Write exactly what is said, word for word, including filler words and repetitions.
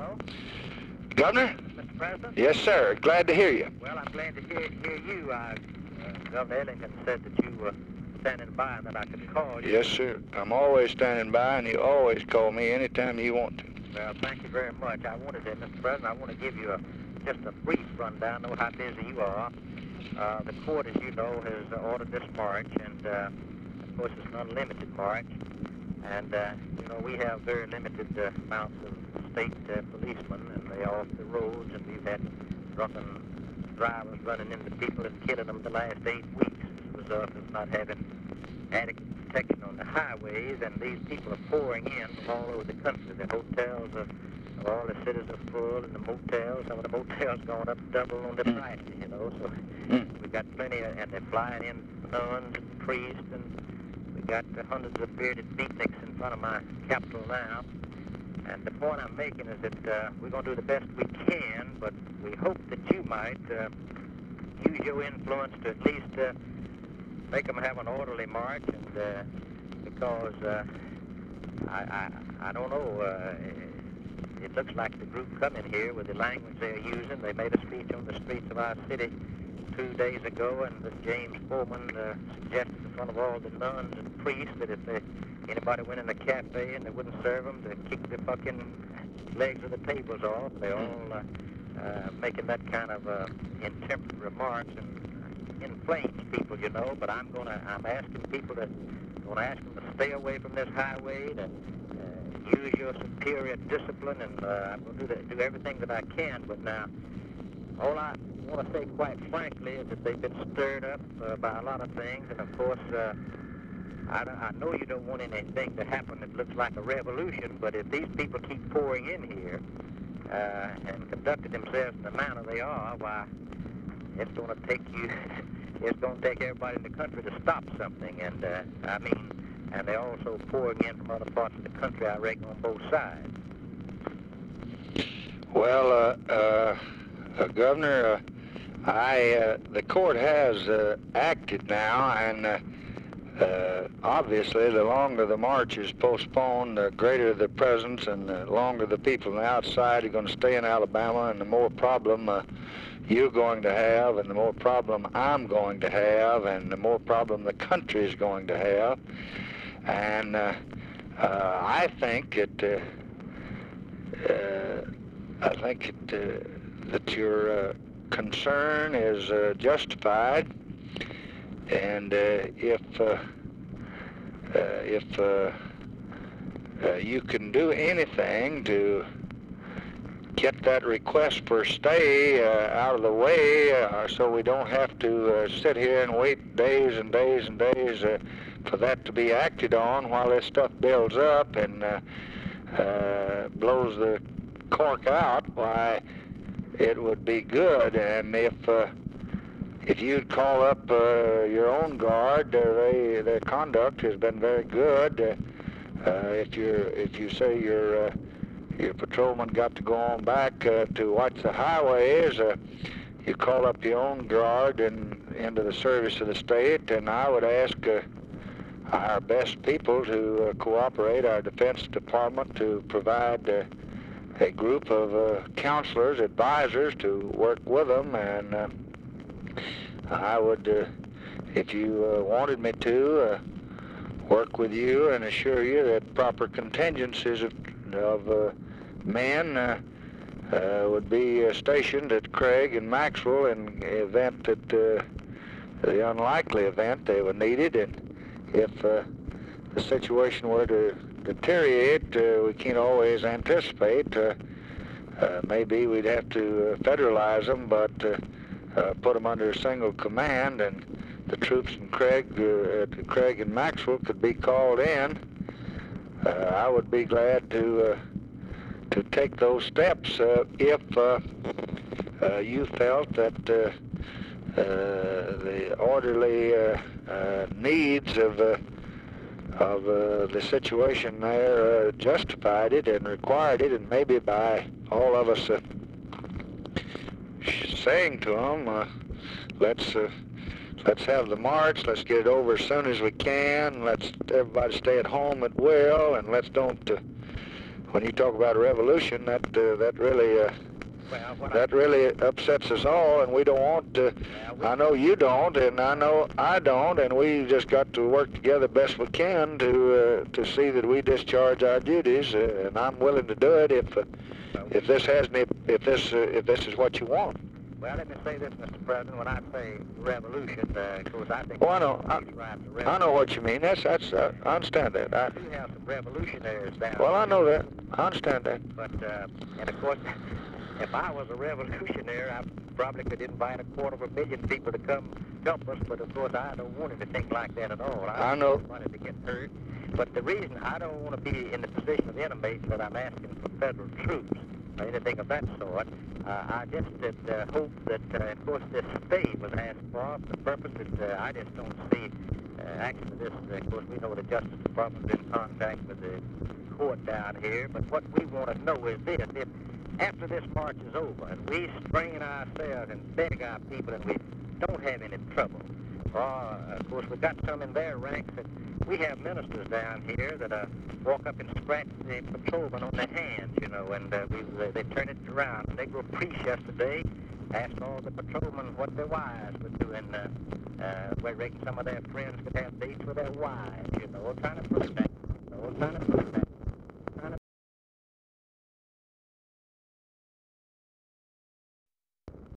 Hello? Governor? Mister President? Yes, sir. Glad to hear you. Well, I'm glad to hear, hear you. Uh, uh, Governor Ellington said that you were standing by and that I could call you. Yes, sir. I'm always standing by, and you always call me anytime you want to. Well, thank you very much. I wanted to, Mister President, I want to give you a, just a brief rundown. Know how busy you are. Uh, the court, as you know, has ordered this march, and uh, of course it's an unlimited march. And, uh, you know, we have very limited uh, amounts of state uh, policemen, and they are off the roads, and we've had drunken drivers running into people and killing them the last eight weeks as a result of not having adequate protection on the highways, and these people are pouring in from all over the country. The hotels are, of all the cities are full, and the motels, some of the motels going up double on the prices, you know, so we've got plenty of, and they're flying in nuns and priests, and we got uh, hundreds of bearded beatniks in front of my Capitol now. And the point I'm making is that uh, we're going to do the best we can, but we hope that you might uh, use your influence to at least uh, make them have an orderly march, and uh, because uh, I, I I don't know, uh, it looks like the group coming here with the language they're using. They made a speech on the streets of our city two days ago, and that James Foreman uh, suggested in front of all the nuns and priests that if they, anybody went in a cafe and they wouldn't serve them, to kick the fucking legs of the tables off. They're all uh, uh, making that kind of uh, intemperate remarks and inflames people, you know. But I'm gonna, I'm asking people to, gonna ask them to stay away from this highway, to uh, use your superior discipline, and uh, I'm gonna do, the, do everything that I can. But now, all I want to say, quite frankly, is that they've been stirred up uh, by a lot of things, and of course, uh, I, I know you don't want anything to happen that looks like a revolution, but if these people keep pouring in here uh, and conducting themselves in the manner they are, why, it's going to take you, it's going to take everybody in the country to stop something, and uh, I mean, and they're also pouring in from other parts of the country, I reckon, on both sides. Well, uh, uh, uh Governor, uh, I, uh, the court has uh, acted now, and uh, uh, obviously the longer the march is postponed, the greater the presence, and the longer the people on the outside are going to stay in Alabama, and the more problem uh, you're going to have, and the more problem I'm going to have, and the more problem the country is going to have. And uh, uh, I think it, uh, uh, I think it, uh, that your uh, concern is uh, justified, and uh, if uh, uh, if uh, uh, you can do anything to get that request for stay uh, out of the way, uh, so we don't have to uh, sit here and wait days and days and days uh, for that to be acted on while this stuff builds up and uh, uh, blows the cork out, why, it would be good. And if uh, if you'd call up uh, your own guard, uh, they, their conduct has been very good. Uh, uh, if you if you say your uh, your patrolman got to go on back uh, to watch the highways, uh, you call up your own guard and into the service of the state. And I would ask uh, our best people to uh, cooperate, our Defense Department, to provide Uh, a group of uh, counselors, advisors to work with them, and uh, I would, uh, if you uh, wanted me to, uh, work with you and assure you that proper contingencies of, of uh, men uh, uh, would be uh, stationed at Craig and Maxwell in the event that, uh, the unlikely event they were needed. And if uh, the situation were to deteriorate, uh, we can't always anticipate. Uh, uh, maybe we'd have to uh, federalize them, but uh, uh, put them under a single command, and the troops in Craig, uh, at Craig and Maxwell could be called in. Uh, I would be glad to uh, to take those steps uh, if uh, uh, you felt that uh, uh, the orderly uh, uh, needs of uh, of uh, the situation there uh, justified it and required it, and maybe by all of us uh, saying to them, uh, let's uh, let's have the march, let's get it over as soon as we can, let's everybody stay at home at will, and let's don't uh, when you talk about a revolution, that uh, that really uh, Well, what that really upsets us all, and we don't want to. Yeah, we- I know you don't, and I know I don't, and we just got to work together best we can to uh, to see that we discharge our duties. Uh, and I'm willing to do it if uh, if this has any, if this uh, if this is what you want. Well, let me say this, Mister President. When I say revolution, uh, of course, I think... Oh, I know. I, these rights are I know what you mean. That's that's uh, I understand that. I, We do have some revolutionaries down well, I here. know that. I understand that. But, uh, and of course, if I was a revolutionary, I probably could invite a quarter of a million people to come help us, but of course I don't want anything like that at all. I, I know. don't want money to get hurt. But the reason I don't want to be in the position of inmates that I'm asking for federal troops or anything of that sort, uh, I just uh, hope that, uh, of course, this stay was asked for for the purpose that uh, I just don't see uh, actually this, uh, of course, we know the Justice Department's in contact with the court down here, but what we want to know is this: if after this march is over and we strain ourselves and beg our people and we don't have any trouble, or uh, of course we've got some in their ranks that we have ministers down here that uh, walk up and scratch the patrolmen on their hands, you know, and uh, we, they, they turn it around. And they go preach yesterday, asked all the patrolmen what their wives were doing. Uh, uh, we reckon some of their friends could have dates with their wives, you know, trying to prove that, you know, trying to prove